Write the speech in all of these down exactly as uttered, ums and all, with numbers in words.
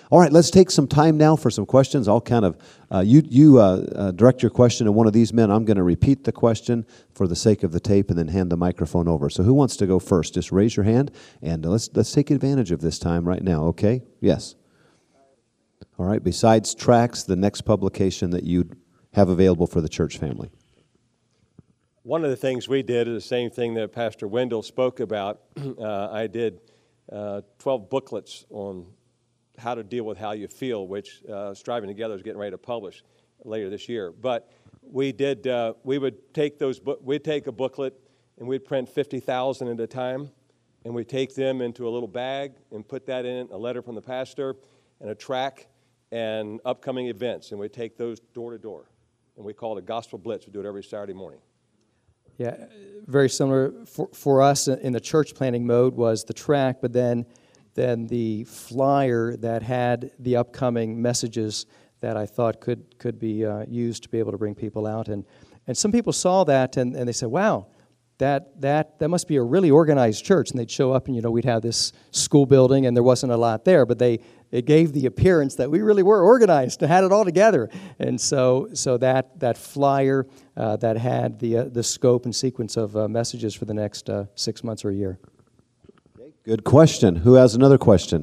All right, let's take some time now for some questions. I'll kind of, uh, you you uh, uh, direct your question to one of these men. I'm going to repeat the question for the sake of the tape and then hand the microphone over. So who wants to go first? Just raise your hand, and let's let's take advantage of this time right now, okay? Yes. All right, besides tracts, the next publication that you have available for the church family. One of the things we did is the same thing that Pastor Wendell spoke about. uh, I did uh, twelve booklets on how to deal with how you feel, which uh, Striving Together is getting ready to publish later this year. But we did, uh, we would take those, bu- we'd take a booklet and we'd print fifty thousand at a time, and we'd take them into a little bag and put that in, a letter from the pastor and a tract and upcoming events, and we'd take those door to door. And we call it a Gospel Blitz. We do it every Saturday morning. Yeah, very similar for, for us in the church planning mode was the tract, but then then the flyer that had the upcoming messages that I thought could could be uh, used to be able to bring people out. And and some people saw that and, and they said, wow, that that that must be a really organized church. And they'd show up and, you know, we'd have this school building and there wasn't a lot there, but they it gave the appearance that we really were organized and had it all together. And so so that that flyer uh, that had the uh, the scope and sequence of uh, messages for the next uh, six months or a year. Good question. Who has another question?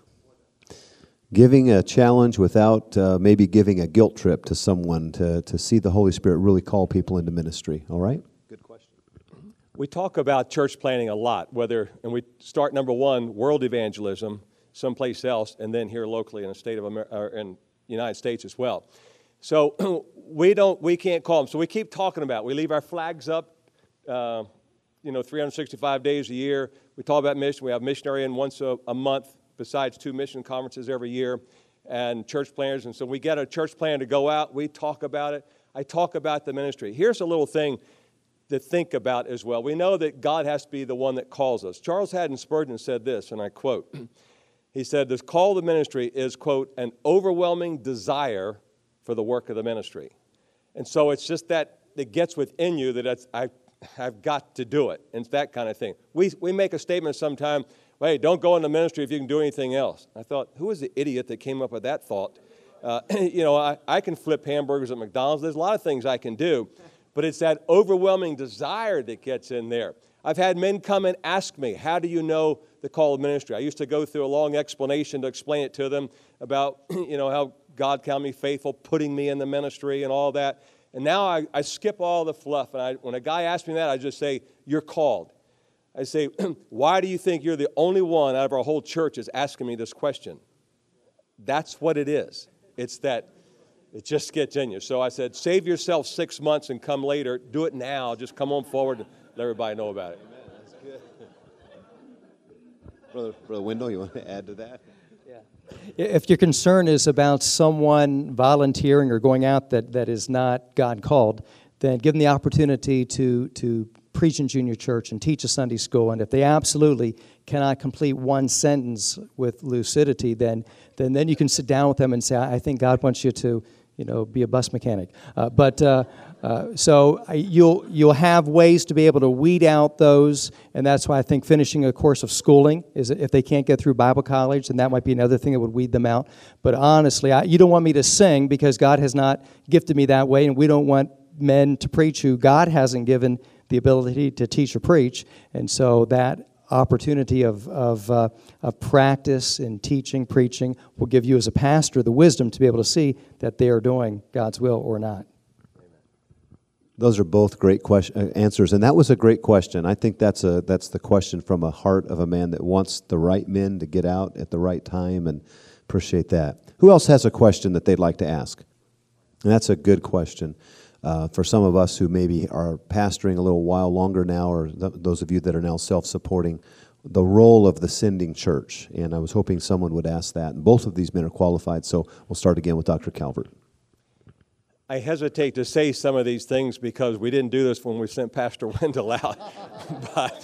Giving a challenge without uh, maybe giving a guilt trip to someone to, to see the Holy Spirit really call people into ministry. All right? Good question. We talk about church planning a lot, whether, and we start number one, world evangelism, someplace else, and then here locally in the state of America, or in the United States as well. So we don't, we can't call them. So we keep talking about it. We leave our flags up, uh, you know, three hundred sixty-five days a year. We talk about mission. We have missionary in once a, a month, besides two mission conferences every year, and church planners. And so we get a church plan to go out. We talk about it. I talk about the ministry. Here's a little thing to think about as well. We know that God has to be the one that calls us. Charles Haddon Spurgeon said this, and I quote, he said, this call to ministry is, quote, an overwhelming desire for the work of the ministry. And so it's just that it gets within you that it's, I I've got to do it. And it's that kind of thing. We we make a statement sometime, well, hey, don't go into ministry if you can do anything else. I thought, who was the idiot that came up with that thought? Uh, you know, I, I can flip hamburgers at McDonald's. There's a lot of things I can do. But it's that overwhelming desire that gets in there. I've had men come and ask me, how do you know the call of ministry? I used to go through a long explanation to explain it to them about, you know, how God counted me faithful, putting me in the ministry and all that. And now I, I skip all the fluff, and I, when a guy asks me that, I just say, you're called. I say, why do you think you're the only one out of our whole church is asking me this question? That's what it is. It's that it just gets in you. So I said, save yourself six months and come later. Do it now. Just come on forward and let everybody know about it. Amen. That's good. Brother, Brother Wendell, you want to add to that? If your concern is about someone volunteering or going out that, that is not God called, then give them the opportunity to to preach in junior church and teach a Sunday school. And if they absolutely cannot complete one sentence with lucidity, then then then you can sit down with them and say, I think God wants you to, you know, be a bus mechanic. Uh, but uh, uh, so you'll you'll have ways to be able to weed out those, and that's why I think finishing a course of schooling is, if they can't get through Bible college, then that might be another thing that would weed them out. But honestly, I, you don't want me to sing because God has not gifted me that way, and we don't want men to preach who God hasn't given the ability to teach or preach, and so that opportunity of of, uh, of practice in teaching, preaching, will give you as a pastor the wisdom to be able to see that they are doing God's will or not. Those are both great question, uh, answers, and that was a great question. I think that's a that's the question from a heart of a man that wants the right men to get out at the right time, and appreciate that. Who else has a question that they'd like to ask? And that's a good question. Uh, for some of us who maybe are pastoring a little while longer now, or th- those of you that are now self-supporting, the role of the sending church. And I was hoping someone would ask that. And both of these men are qualified, so we'll start again with Doctor Calvert. I hesitate to say some of these things because we didn't do this when we sent Pastor Wendell out. But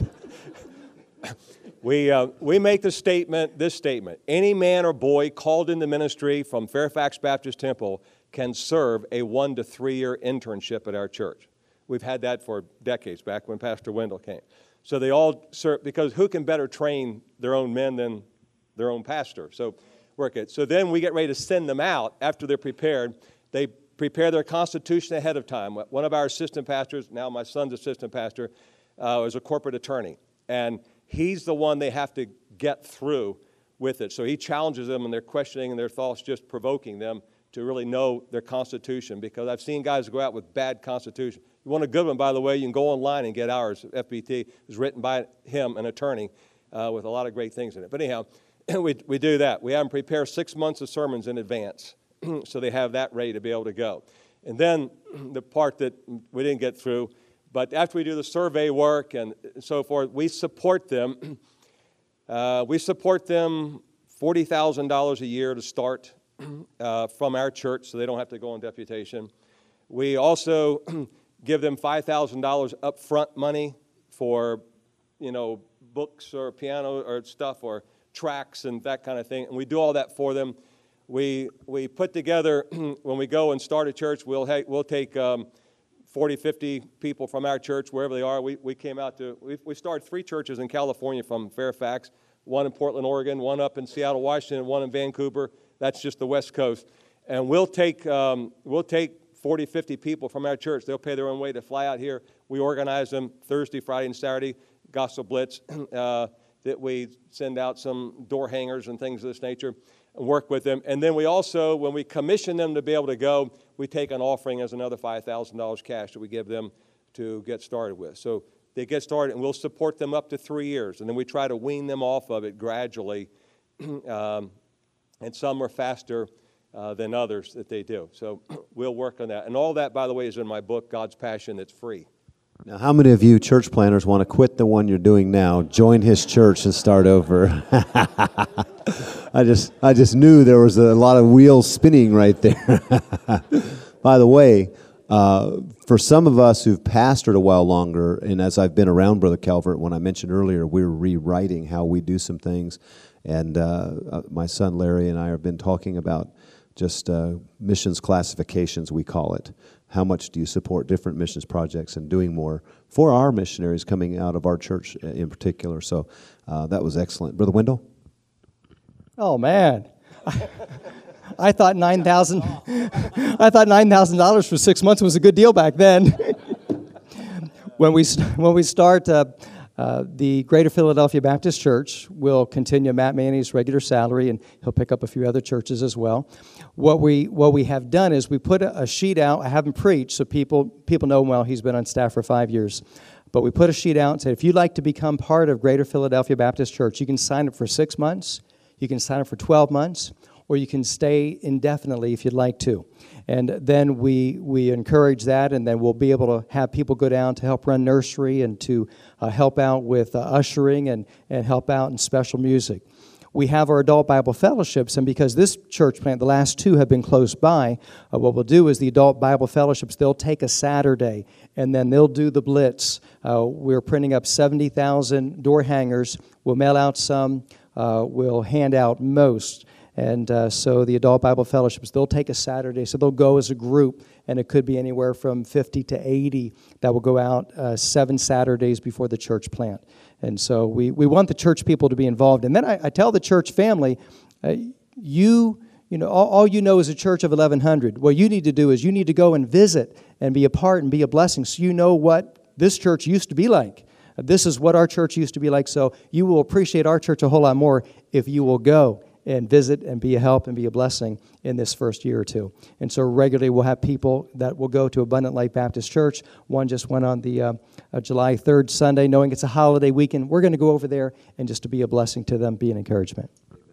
we uh, we make the statement, this statement, any man or boy called into ministry from Fairfax Baptist Temple can serve a one to three year internship at our church. We've had that for decades, back when Pastor Wendell came. So they all serve, because who can better train their own men than their own pastor? So work it. So then we get ready to send them out after they're prepared. They prepare their constitution ahead of time. One of our assistant pastors, now my son's assistant pastor, uh, is a corporate attorney. And he's the one they have to get through with it. So he challenges them, and they're questioning and their thoughts, just provoking them to really know their constitution, because I've seen guys go out with bad constitution. You want a good one, by the way, you can go online and get ours. F B T is written by him, an attorney, uh, with a lot of great things in it. But anyhow, we, we do that. We have them prepare six months of sermons in advance, so they have that ready to be able to go. And then the part that we didn't get through, but after we do the survey work and so forth, we support them. Uh, we support them forty thousand dollars a year to start uh, from our church, so they don't have to go on deputation. We also give them five thousand dollars upfront money for, you know, books or piano or stuff or tracks and that kind of thing, and we do all that for them. We we put together, when we go and start a church, we'll ha- we'll take um, forty, fifty people from our church, wherever they are. We we came out to, we we started three churches in California from Fairfax, one in Portland, Oregon, one up in Seattle, Washington, one in Vancouver. That's just the West Coast. And we'll take um, we'll take forty, fifty people from our church. They'll pay their own way to fly out here. We organize them Thursday, Friday, and Saturday, Gospel Blitz, uh, that we send out some door hangers and things of this nature and work with them. And then we also, when we commission them to be able to go, we take an offering as another five thousand dollars cash that we give them to get started with. So they get started, and we'll support them up to three years. And then we try to wean them off of it gradually. um, and some are faster uh, than others that they do. So we'll work on that. And all that, by the way, is in my book, God's Passion. It's free. Now, how many of you church planners want to quit the one you're doing now, join his church, and start over? I just I just knew there was a lot of wheels spinning right there. By the way, uh, for some of us who've pastored a while longer, and as I've been around Brother Calvert, when I mentioned earlier, we're rewriting how we do some things. And uh, uh, my son Larry and I have been talking about just uh, missions classifications, we call it. How much do you support different missions projects and doing more for our missionaries coming out of our church in particular? So uh, that was excellent. Brother Wendell? Oh, man. I thought nine thousand I thought nine thousand dollars for six months was a good deal back then. when we when we start uh, uh, the Greater Philadelphia Baptist Church will continue Matt Manny's regular salary, and he'll pick up a few other churches as well. What we what we have done is we put a, a sheet out. I haven't preached, so people people know him well. He's been on staff for five years. But we put a sheet out and said, if you'd like to become part of Greater Philadelphia Baptist Church, you can sign up for six months, you can sign up for twelve months, or you can stay indefinitely if you'd like to. And then we we encourage that, and then we'll be able to have people go down to help run nursery and to uh, help out with uh, ushering and, and help out in special music. We have our adult Bible fellowships, and because this church plant, the last two have been close by, uh, what we'll do is the adult Bible fellowships, they'll take a Saturday, and then they'll do the blitz. Uh, we're printing up seventy thousand door hangers. We'll mail out some. Uh, we'll hand out most. And uh, so the adult Bible fellowships, they'll take a Saturday, so they'll go as a group, and it could be anywhere from fifty to eighty that will go out uh, seven Saturdays before the church plant. And so we, we want the church people to be involved. And then I, I tell the church family, uh, you you know, all, all you know is a church of eleven hundred. What you need to do is you need to go and visit and be a part and be a blessing so you know what this church used to be like. This is what our church used to be like, so you will appreciate our church a whole lot more if you will go and visit and be a help and be a blessing in this first year or two. And so regularly we'll have people that will go to Abundant Life Baptist Church. One just went on the uh, uh, July third Sunday, knowing it's a holiday weekend. We're going to go over there and just to be a blessing to them, be an encouragement.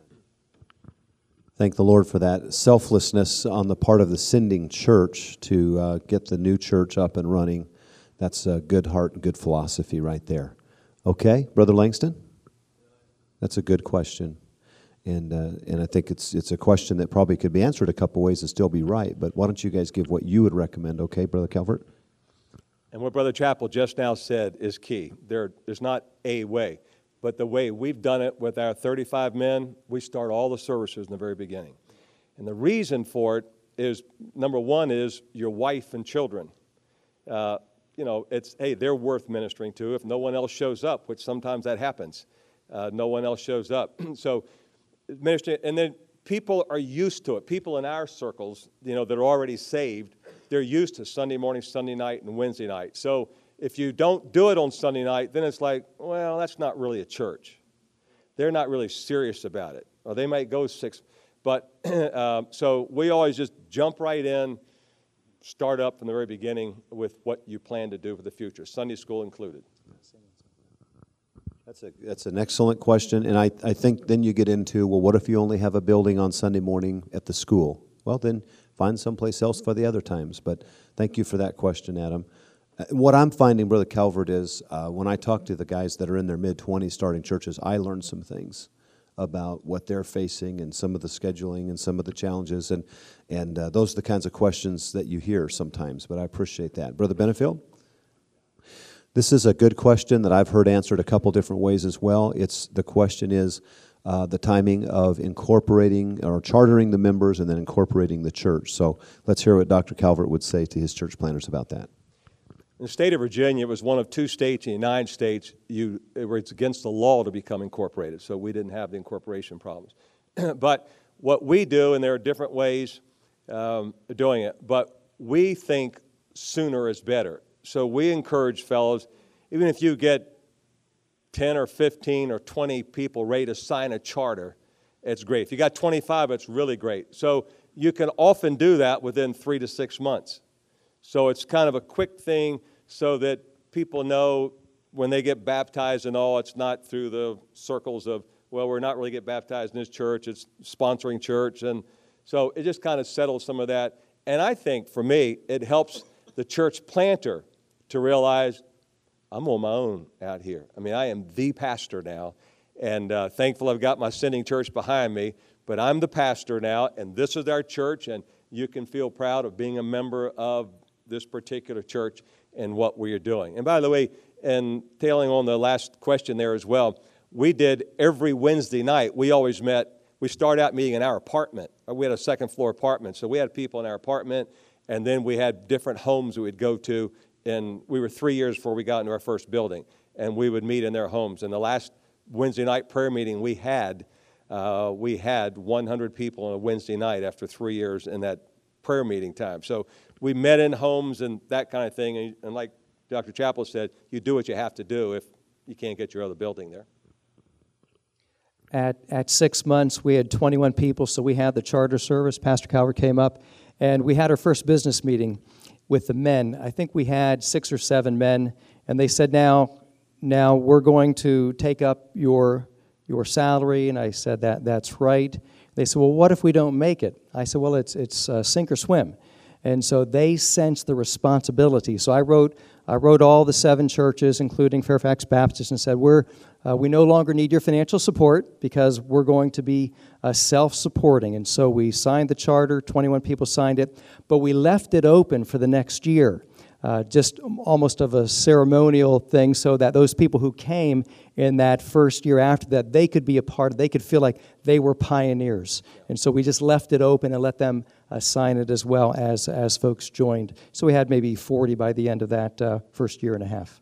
Thank the Lord for that selflessness on the part of the sending church to uh, get the new church up and running. That's a good heart and good philosophy right there. Okay, Brother Langston? That's a good question. And uh, and I think it's it's a question that probably could be answered a couple ways and still be right. But why don't you guys give what you would recommend, okay, Brother Calvert? And what Brother Chappell just now said is key. There, there's not a way. But the way we've done it with our thirty-five men, we start all the services in the very beginning. And the reason for it is, number one is your wife and children. Uh, you know, it's, hey, they're worth ministering to if no one else shows up, which sometimes that happens. Uh, no one else shows up. So, ministry, and then people are used to it. People in our circles, you know, that are already saved, they're used to Sunday morning, Sunday night, and Wednesday night. So if you don't do it on Sunday night, then it's like, well, that's not really a church. They're not really serious about it. Or they might go six. But uh, so we always just jump right in, start up from the very beginning with what you plan to do for the future, Sunday school included. That's a that's an excellent question, and I, I think then you get into, well, what if you only have a building on Sunday morning at the school? Well, then find someplace else for the other times. But thank you for that question, Adam. Uh, what I'm finding, Brother Calvert, is uh, when I talk to the guys that are in their mid-twenties starting churches, I learn some things about what they're facing and some of the scheduling and some of the challenges, and and uh, those are the kinds of questions that you hear sometimes, but I appreciate that. Brother Benefield? This is a good question that I've heard answered a couple different ways as well. It's the question is uh, the timing of incorporating or chartering the members and then incorporating the church. So let's hear what Doctor Calvert would say to his church planners about that. In the state of Virginia, it was one of two states in the United States, you, it was against the law to become incorporated, so we didn't have the incorporation problems. But what we do, and there are different ways um, of doing it, but we think sooner is better. So we encourage fellows, even if you get ten or fifteen or twenty people ready to sign a charter, it's great. If you got twenty-five, it's really great. So you can often do that within three to six months. So it's kind of a quick thing so that people know when they get baptized and all, it's not through the circles of, well, we're not really get baptized in this church, it's sponsoring church. And so it just kind of settles some of that. And I think, for me, it helps the church planter to realize I'm on my own out here. I mean, I am the pastor now, and uh, thankful I've got my sending church behind me, but I'm the pastor now, and this is our church, and you can feel proud of being a member of this particular church and what we are doing. And by the way, and tailing on the last question there as well, we did every Wednesday night, we always met, we started out meeting in our apartment. We had a second floor apartment, so we had people in our apartment, and then we had different homes we would go to, and we were three years before we got into our first building, and we would meet in their homes. And the last Wednesday night prayer meeting we had, uh, we had one hundred people on a Wednesday night after three years in that prayer meeting time. So we met in homes and that kind of thing, and, and like Doctor Chappell said, you do what you have to do if you can't get your other building there. At at six months, we had twenty-one people, so we had the charter service. Pastor Calvert came up, and we had our first business meeting with the men. I think we had six or seven men, and they said, now, now we're going to take up your your salary, and I said, that that's right. They said, well, what if we don't make it? I said, well, it's it's uh, sink or swim. And so they sensed the responsibility. So I wrote I wrote all the seven churches, including Fairfax Baptist, and said, we're uh, we no longer need your financial support because we're going to be uh, self-supporting. And so we signed the charter, twenty-one people signed it, but we left it open for the next year. Uh, just almost of a ceremonial thing so that those people who came in that first year after that, they could be a part of, they could feel like they were pioneers. And so we just left it open and let them uh, sign it as well as, as folks joined. So we had maybe forty by the end of that uh, first year and a half.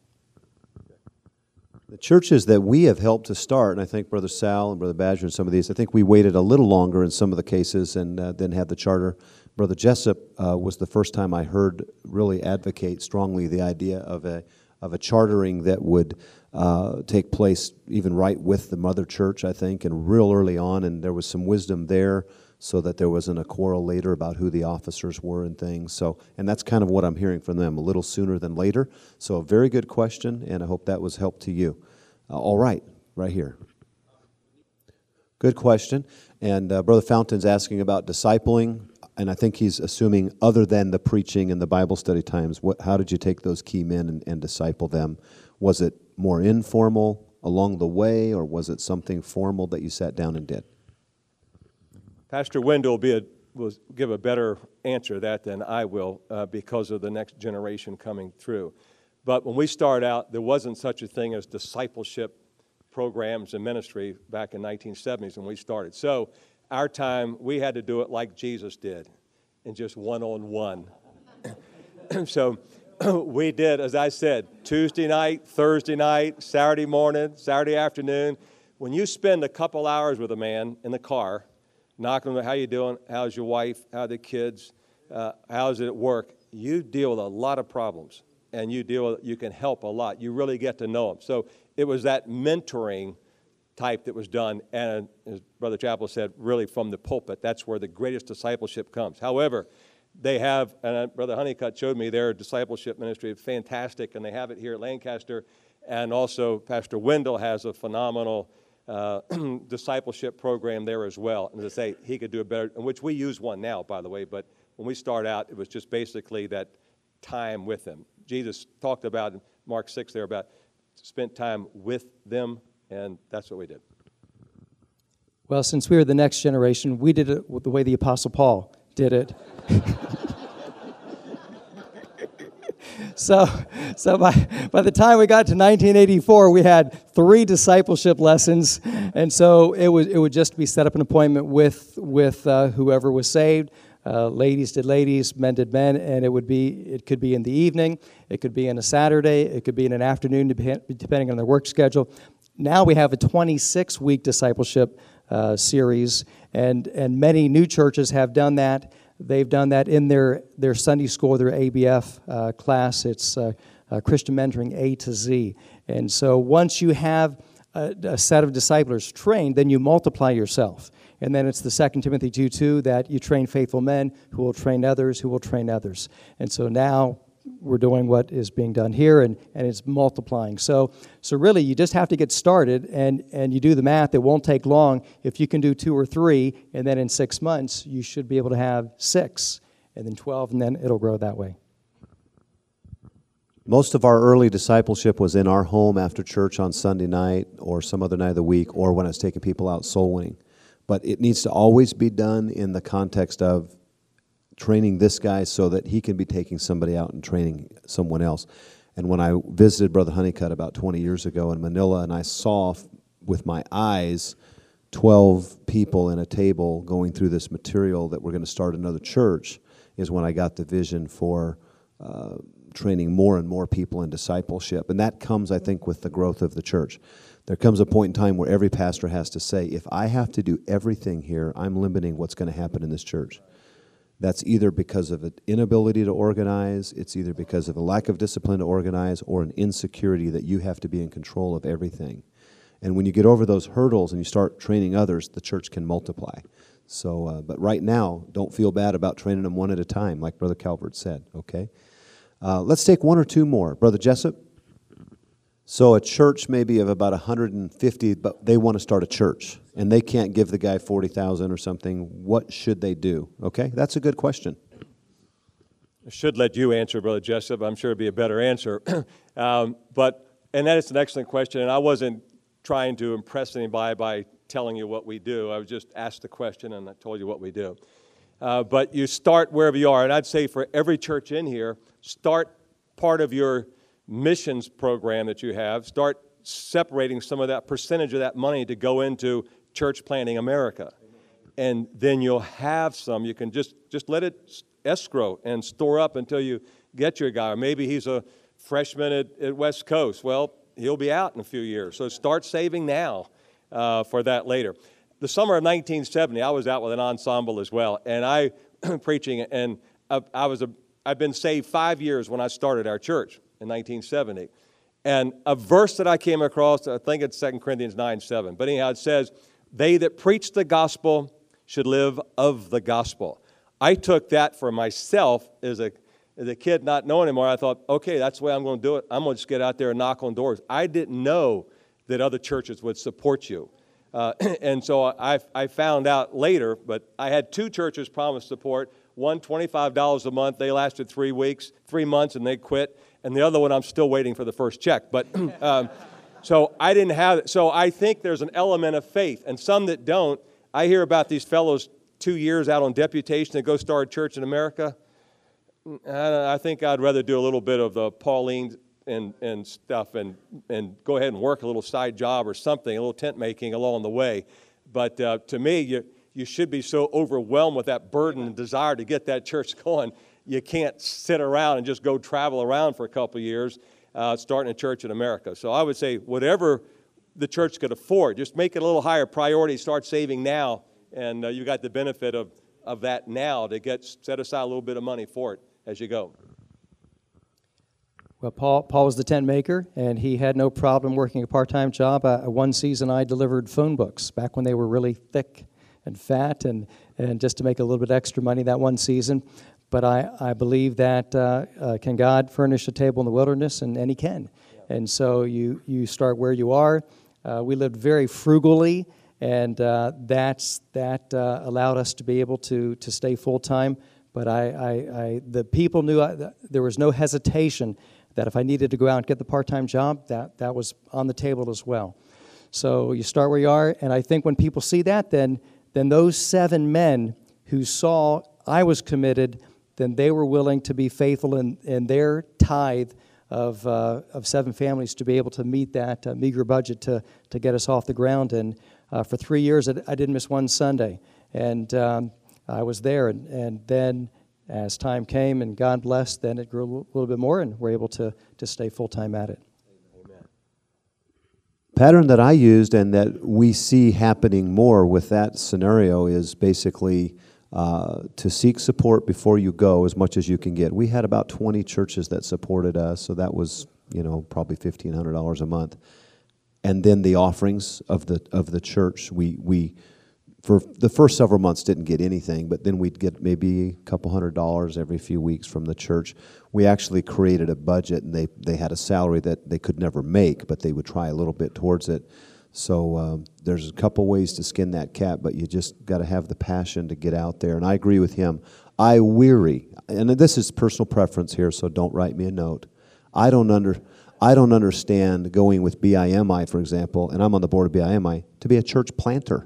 The churches that we have helped to start, and I think Brother Sal and Brother Badger and some of these, I think we waited a little longer in some of the cases and uh, then had the charter. Brother Jessup uh, was the first time I heard really advocate strongly the idea of a of a chartering that would uh, take place even right with the mother church, I think, and real early on, and there was some wisdom there so that there wasn't a quarrel later about who the officers were and things. So, and that's kind of what I'm hearing from them, a little sooner than later. So a very good question, and I hope that was help to you. Uh, all right, right here. Good question. And uh, Brother Fountain's asking about discipling. And I think he's assuming other than the preaching and the Bible study times, what, how did you take those key men and, and disciple them? Was it more informal along the way, or was it something formal that you sat down and did? Pastor Wendell will, be a, will give a better answer to that than I will uh, because of the next generation coming through. But when we started out, there wasn't such a thing as discipleship programs and ministry back in nineteen seventies when we started. So our time, we had to do it like Jesus did, in just one-on-one. So we did, as I said, Tuesday night, Thursday night, Saturday morning, Saturday afternoon. When you spend a couple hours with a man in the car, knock on the, how you doing? How's your wife? How are the kids? Uh, how's it at work? You deal with a lot of problems, and you deal with, you can help a lot. You really get to know them. So it was that mentoring type that was done, and as Brother Chappell said, really from the pulpit, that's where the greatest discipleship comes. However, they have, and Brother Honeycutt showed me their discipleship ministry is fantastic, and they have it here at Lancaster, and also Pastor Wendell has a phenomenal uh, discipleship program there as well. And as I say, he could do a better, in which we use one now, by the way, but when we start out, it was just basically that time with them. Jesus talked about in Mark six there about spent time with them, and that's what we did. Well, since we were the next generation, we did it the way the Apostle Paul did it. so so by, by the time we got to nineteen eighty-four, we had three discipleship lessons, and so it was it would just be set up an appointment with, with uh, whoever was saved. Uh, ladies did ladies, men did men, and it would be it could be in the evening, it could be in a Saturday, it could be in an afternoon, depending on their work schedule. Now we have a twenty-six week discipleship uh, series, and and many new churches have done that. They've done that in their, their Sunday school, their A B F uh, class. It's uh, uh, Christian Mentoring A to Z. And so once you have a, a set of disciplers trained, then you multiply yourself. And then it's the Second Timothy two two that you train faithful men who will train others, who will train others. And so now we're doing what is being done here, and, and it's multiplying. So so really, you just have to get started, and, and you do the math. It won't take long. If you can do two or three, and then in six months, you should be able to have six, and then twelve, and then it'll grow that way. Most of our early discipleship was in our home after church on Sunday night or some other night of the week, or when I was taking people out soul winning. But it needs to always be done in the context of training this guy so that he can be taking somebody out and training someone else. And when I visited Brother Honeycutt about twenty years ago in Manila, and I saw with my eyes twelve people in a table going through this material that we're going to start another church, is when I got the vision for uh, training more and more people in discipleship. And that comes, I think, with the growth of the church. There comes a point in time where every pastor has to say, if I have to do everything here, I'm limiting what's going to happen in this church. That's either because of an inability to organize, it's either because of a lack of discipline to organize, or an insecurity that you have to be in control of everything. And when you get over those hurdles and you start training others, the church can multiply. So, uh, but right now, don't feel bad about training them one at a time, like Brother Calvert said, okay? Uh, let's take one or two more. Brother Jessup? So a church maybe of about one hundred fifty, but they want to start a church, and they can't give the guy forty thousand or something. What should they do? Okay, that's a good question. I should let you answer, Brother Jessup. I'm sure it'd be a better answer. um, but, and that is an excellent question, and I wasn't trying to impress anybody by telling you what we do. I was just asked the question, and I told you what we do. Uh, but you start wherever you are, and I'd say for every church in here, start part of your missions program that you have, start separating some of that percentage of that money to go into Church Planting America. And then you'll have some. You can just, just let it escrow and store up until you get your guy. Or maybe he's a freshman at, at West Coast. Well, he'll be out in a few years. So start saving now uh, for that later. The summer of nineteen seventy, I was out with an ensemble as well, and I preaching, and I, I was a, I've been saved five years when I started our church in nineteen seventy. And a verse that I came across, I think it's Second Corinthians nine seven. But anyhow, it says, they that preach the gospel should live of the gospel. I took that for myself as a, as a kid not knowing anymore. I thought, okay, that's the way I'm going to do it. I'm going to just get out there and knock on doors. I didn't know that other churches would support you. Uh, and so I, I found out later, but I had two churches promise support. One, twenty-five dollars a month. They lasted three weeks, three months, and they quit. And the other one, I'm still waiting for the first check. But um, so I didn't have it. So I think there's an element of faith. And some that don't, I hear about these fellows two years out on deputation to go start a church in America. I think I'd rather do a little bit of the Pauline and, and stuff and, and go ahead and work a little side job or something, a little tent making along the way. But uh, to me, you, you should be so overwhelmed with that burden and desire to get that church going. You can't sit around and just go travel around for a couple of years uh, starting a church in America. So I would say whatever the church could afford, just make it a little higher priority, start saving now, and uh, you got the benefit of, of that now to get set aside a little bit of money for it as you go. Well, Paul, Paul was the tent maker, and he had no problem working a part-time job. Uh, one season I delivered phone books back when they were really thick and fat, and, and just to make a little bit extra money that one season. But I, I believe that uh, uh, can God furnish a table in the wilderness, and, and he can. Yeah. And so you, you start where you are. Uh, we lived very frugally, and uh, that's, that uh, allowed us to be able to, to stay full-time. But I, I, I, the people knew I, there was no hesitation that if I needed to go out and get the part-time job, that, that was on the table as well. So you start where you are, and I think when people see that, then, then those seven men who saw I was committed, then they were willing to be faithful in, in their tithe of, uh, of seven families to be able to meet that uh, meager budget to, to get us off the ground. And uh, for three years, I, I didn't miss one Sunday. And um, I was there, and, and then as time came and God blessed, then it grew a little bit more, and we're able to, to stay full-time at it. Amen. Pattern that I used and that we see happening more with that scenario is basically uh, to seek support before you go as much as you can get. We had about twenty churches that supported us, so that was, you know, probably fifteen hundred dollars a month. And then the offerings of the of the church, we we for the first several months didn't get anything, but then we'd get maybe a couple hundred dollars every few weeks from the church. We actually created a budget, and they, they had a salary that they could never make, but they would try a little bit towards it. So um, there's a couple ways to skin that cat, but you just got to have the passion to get out there. And I agree with him. I weary, and this is personal preference here, so don't write me a note. I don't under, I don't understand going with B I M I, for example, and I'm on the board of B I M I, to be a church planter.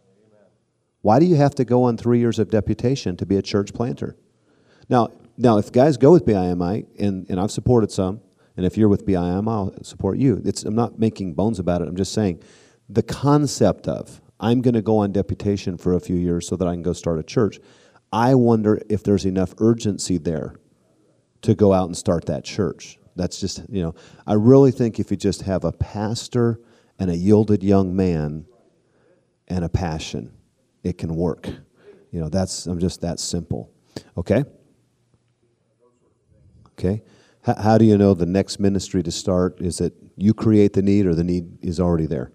Why do you have to go on three years of deputation to be a church planter? Now, now if guys go with B I M I, and, and I've supported some, and if you're with B I M I, I'll support you. It's, I'm not making bones about it. I'm just saying the concept of I'm going to go on deputation for a few years so that I can go start a church, I wonder if there's enough urgency there to go out and start that church. That's just, you know, I really think if you just have a pastor and a yielded young man and a passion, it can work. You know, that's, I'm just that simple. Okay? Okay. H- how do you know the next ministry to start? Is it you create the need, or the need is already there?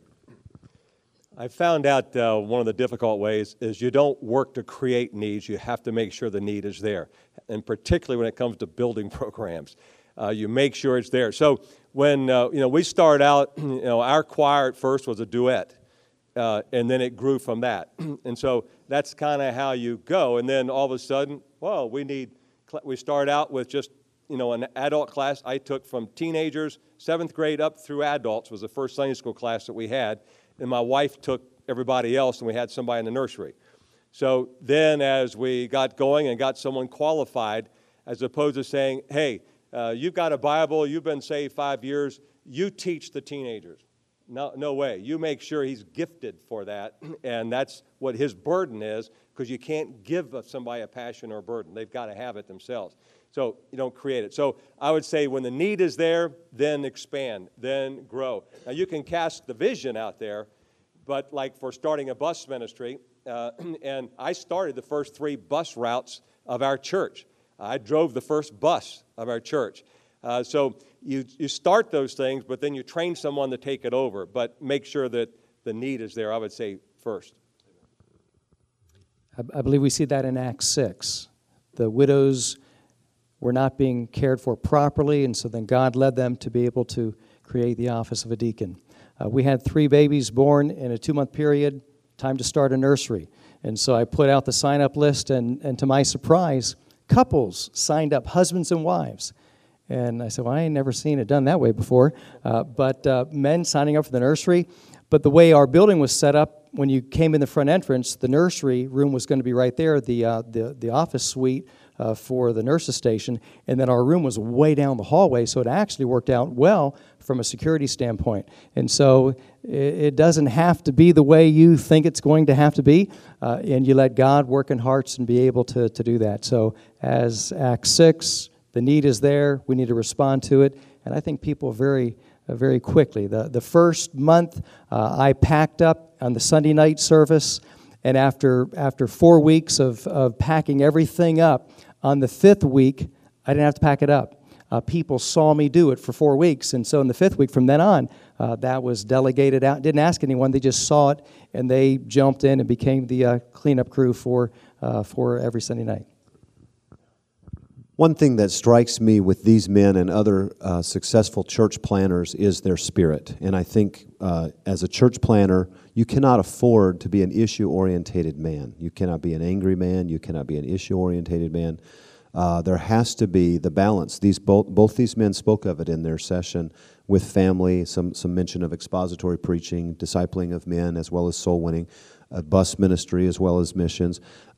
I found out uh, one of the difficult ways is you don't work to create needs. You have to make sure the need is there, and particularly when it comes to building programs. Uh, you make sure it's there. So when uh, you know we start out, you know, our choir at first was a duet. Uh, and then it grew from that. And so that's kind of how you go. And then all of a sudden, whoa, we need, we start out with just, you know, an adult class I took from teenagers, seventh grade up through adults was the first Sunday school class that we had. And my wife took everybody else, and we had somebody in the nursery. So then as we got going and got someone qualified, as opposed to saying, hey, uh, you've got a Bible, you've been saved five years, you teach the teenagers. No, no way. You make sure he's gifted for that, and that's what his burden is, because you can't give somebody a passion or a burden. They've got to have it themselves. So you don't create it. So I would say when the need is there, then expand, then grow. Now you can cast the vision out there, but like for starting a bus ministry, uh, and I started the first three bus routes of our church. I drove the first bus of our church. Uh, so you, you start those things, but then you train someone to take it over. But make sure that the need is there, I would say, first. I, I believe we see that in Acts six. The widows were not being cared for properly, and so then God led them to be able to create the office of a deacon. Uh, we had three babies born in a two-month period, time to start a nursery. And so I put out the sign-up list, and, and to my surprise, couples signed up, husbands and wives. And I said, well, I ain't never seen it done that way before. Uh, but uh, men signing up for the nursery. But the way our building was set up, when you came in the front entrance, the nursery room was going to be right there, the uh, the, the office suite uh, for the nurse's station. And then our room was way down the hallway, so it actually worked out well from a security standpoint. And so it, it doesn't have to be the way you think it's going to have to be. Uh, and you let God work in hearts and be able to, to do that. So as Acts six... the need is there. We need to respond to it. And I think people very, uh, very quickly. The the first month, uh, I packed up on the Sunday night service, And after after four weeks of, of packing everything up, on the fifth week, I didn't have to pack it up. Uh, people saw me do it for four weeks. And so in the fifth week, from then on, uh, that was delegated out. Didn't ask anyone. They just saw it, and they jumped in and became the uh, cleanup crew for uh, for every Sunday night. One thing that strikes me with these men and other uh, successful church planners is their spirit. And I think uh, as a church planner, you cannot afford to be an issue-orientated man. You cannot be an angry man. You cannot be an issue-orientated man. Uh, there has to be the balance. These both both these men spoke of it in their session with family, some some mention of expository preaching, discipling of men, as well as soul winning, uh, bus ministry, as well as missions.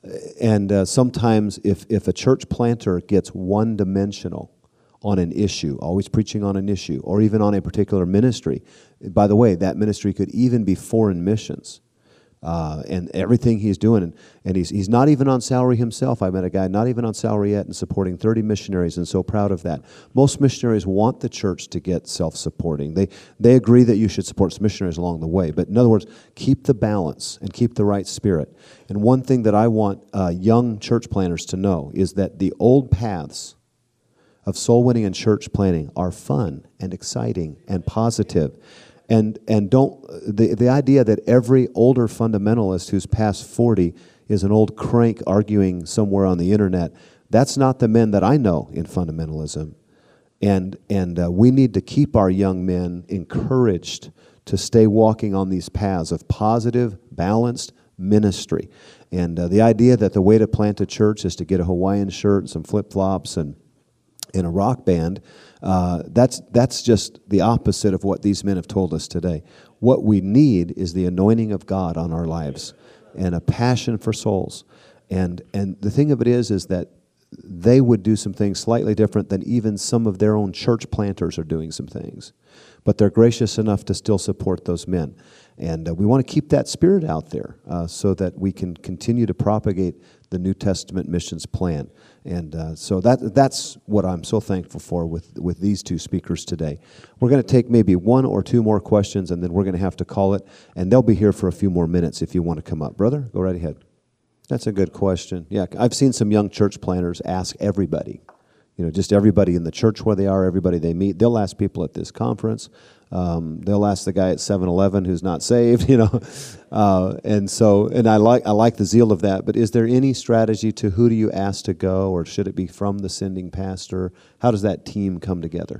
And uh, sometimes if, if a church planter gets one-dimensional on an issue, always preaching on an issue, or even on a particular ministry, by the way, that ministry could even be foreign missions. Uh, and everything he's doing, and, and he's he's not even on salary himself. I met a guy not even on salary yet and supporting thirty missionaries, and so proud of that. Most missionaries want the church to get self-supporting. They they agree that you should support some missionaries along the way, but in other words, keep the balance and keep the right spirit. And one thing that I want uh, young church planners to know is that the old paths of soul winning and church planning are fun and exciting and positive. And and don't the the idea that every older fundamentalist who's past forty is an old crank arguing somewhere on the internet, that's not the men that I know in fundamentalism. And and uh, we need to keep our young men encouraged to stay walking on these paths of positive, balanced ministry. And uh, the idea that the way to plant a church is to get a Hawaiian shirt and some flip-flops and in a rock band, uh, that's that's just the opposite of what these men have told us today. What we need is the anointing of God on our lives and a passion for souls. And and the thing of it is, is that they would do some things slightly different than even some of their own church planters are doing some things. But they're gracious enough to still support those men. And uh, we want to keep that spirit out there uh, so that we can continue to propagate the New Testament missions plan. And uh, so that that's what I'm so thankful for with, with these two speakers today. We're going to take maybe one or two more questions, and then we're going to have to call it. And they'll be here for a few more minutes if you want to come up. Brother, go right ahead. That's a good question. Yeah, I've seen some young church planners ask everybody. You know, just everybody in the church where they are, everybody they meet. They'll ask people at this conference. Um, they'll ask the guy at seven eleven who's not saved, you know. Uh, and so, and I like I like the zeal of that. But is there any strategy to who do you ask to go, or should it be from the sending pastor? How does that team come together?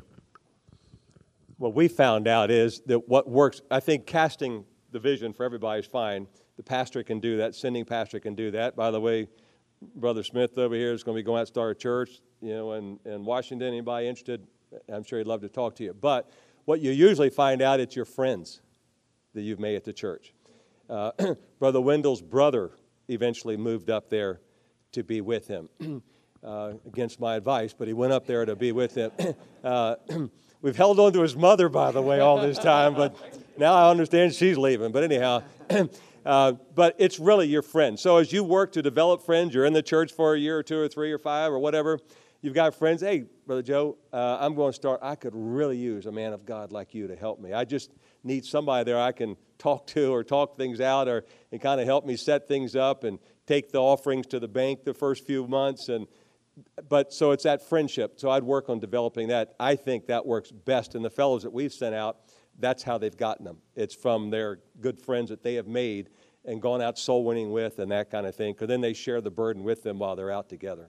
What we found out is that what works, I think casting the vision for everybody is fine. The pastor can do that. Sending pastor can do that. By the way, Brother Smith over here is going to be going out to start a church, you know, in, in Washington. Anybody interested? I'm sure he'd love to talk to you. But what you usually find out, it's your friends that you've made at the church. Uh, Brother Wendell's brother eventually moved up there to be with him, uh, against my advice, but he went up there to be with him. Uh, we've held on to his mother, by the way, all this time, but now I understand she's leaving. But anyhow, uh, but it's really your friends. So as you work to develop friends, you're in the church for a year or two or three or five or whatever, you've got friends. Hey, Brother Joe, uh, I'm going to start. I could really use a man of God like you to help me. I just need somebody there I can talk to or talk things out or and kind of help me set things up and take the offerings to the bank the first few months. And but so it's that friendship. So I'd work on developing that. I think that works best. And the fellows that we've sent out, that's how they've gotten them. It's from their good friends that they have made and gone out soul winning with and that kind of thing. Because then they share the burden with them while they're out together.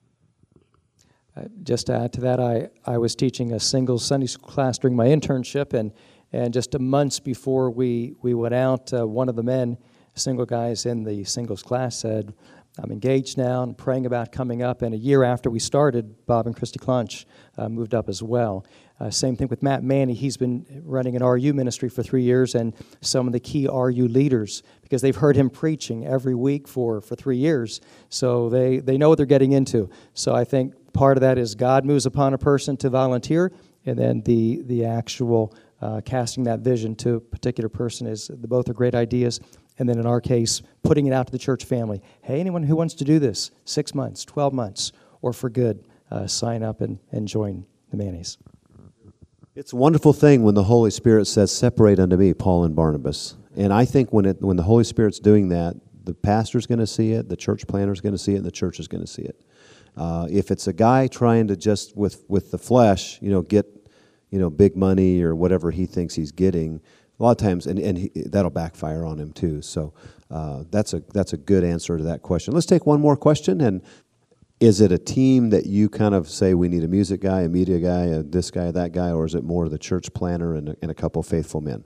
Uh, just to add to that, I, I was teaching a single Sunday school class during my internship, and, and just months before we, we went out, uh, one of the men, single guys in the singles class, said, I'm engaged now and praying about coming up. And a year after we started, Bob and Christy Clunch uh, moved up as well. Uh, same thing with Matt Manny. He's been running an R U ministry for three years, and some of the key R U leaders, because they've heard him preaching every week for, for three years, so they, they know what they're getting into. So I think part of that is God moves upon a person to volunteer, and then the, the actual uh, casting that vision to a particular person is, the both are great ideas. And then in our case, putting it out to the church family. Hey, anyone who wants to do this, six months, twelve months, or for good, uh, sign up and, and join the Mannies. It's a wonderful thing when the Holy Spirit says, separate unto me Paul and Barnabas. And I think when it when the Holy Spirit's doing that, the pastor's going to see it, the church planter's going to see it, and the church is going to see it. Uh, if it's a guy trying to just with with the flesh, you know, get you know big money or whatever he thinks he's getting, a lot of times, and and he, that'll backfire on him too. So uh, that's a that's a good answer to that question. Let's take one more question. And is it a team that you kind of say we need a music guy, a media guy, a this guy, that guy, or is it more the church planter and a, and a couple faithful men?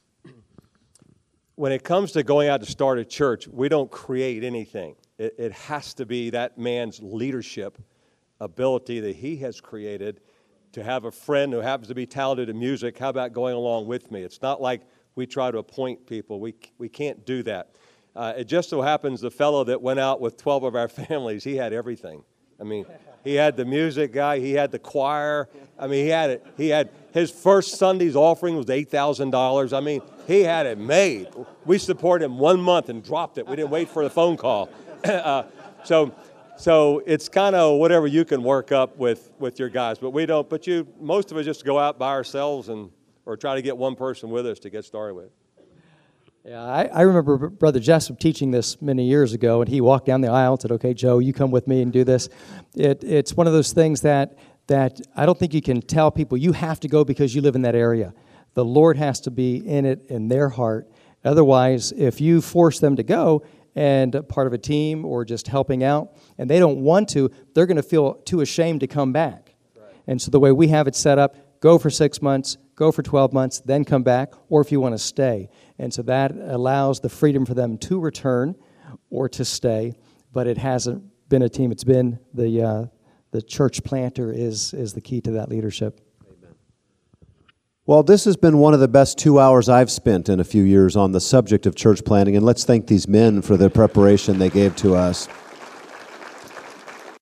When it comes to going out to start a church, we don't create anything. It, it has to be that man's leadership ability that he has created to have a friend who happens to be talented in music. How about going along with me? It's not like we try to appoint people. We, we can't do that. Uh, it just so happens the fellow that went out with twelve of our families, he had everything. I mean, he had the music guy, he had the choir. I mean, he had it. He had his first Sunday's offering was eight thousand dollars. I mean, he had it made. We supported him one month and dropped it. We didn't wait for the phone call. uh, so, so it's kind of whatever you can work up with, with your guys. But we don't. But you, most of us just go out by ourselves and or try to get one person with us to get started with. Yeah, I, I remember Brother Jessup teaching this many years ago, and he walked down the aisle and said, "Okay, Joe, you come with me and do this." It, it's one of those things that that I don't think you can tell people you have to go because you live in that area. The Lord has to be in it in their heart. Otherwise, if you force them to go and part of a team or just helping out, and they don't want to, they're going to feel too ashamed to come back. Right. And so the way we have it set up, go for six months, go for twelve months, then come back, or if you want to stay. And so that allows the freedom for them to return or to stay, but it hasn't been a team. It's been the uh, the church planter is is the key to that leadership. Amen. Well, this has been one of the best two hours I've spent in a few years on the subject of church planting, and let's thank these men for the preparation they gave to us.